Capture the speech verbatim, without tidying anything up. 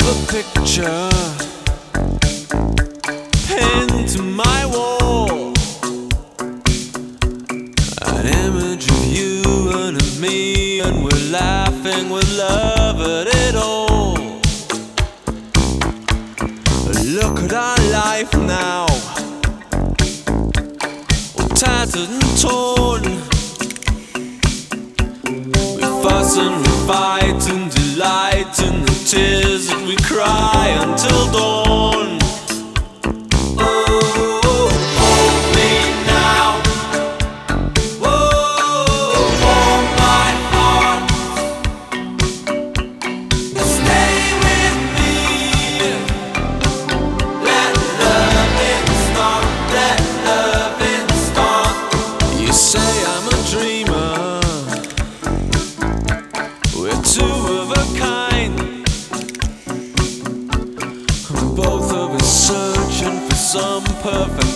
a picture pinned to my wall, an image of you and of me, and we're laughing with love at it all. Look at our life now, all tattered and torn. We fuss and we fight and delight in the tears that we cry until dawn. Oh, hold me now. Whoa, warm my heart. Stay with me. Let loving start. Let loving start. You say I'm a dreamer. We're two of a kind, both of us searching for some perfect